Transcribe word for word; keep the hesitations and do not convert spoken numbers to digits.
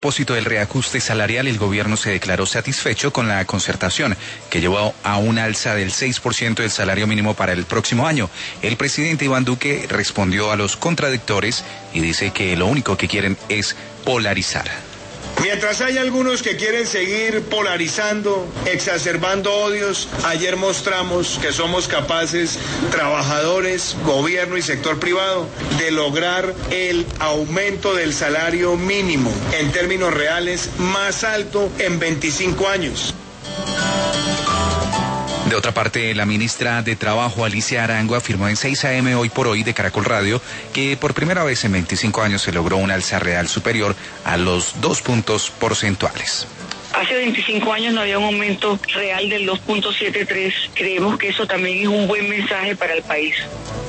propósito del reajuste salarial, el gobierno se declaró satisfecho con la concertación, que llevó a un alza del seis por ciento del salario mínimo para el próximo año. El presidente Iván Duque respondió a los contradictores y dice que lo único que quieren es polarizar. Mientras hay algunos que quieren seguir polarizando, exacerbando odios, ayer mostramos que somos capaces, trabajadores, gobierno y sector privado, de lograr el aumento del salario mínimo en términos reales más alto en veinticinco años. De otra parte, la ministra de Trabajo, Alicia Arango, afirmó en seis a eme Hoy por Hoy de Caracol Radio que por primera vez en veinticinco años se logró un alza real superior a los dos puntos porcentuales. Hace veinticinco años no había un aumento real del dos punto setenta y tres. Creemos que eso también es un buen mensaje para el país.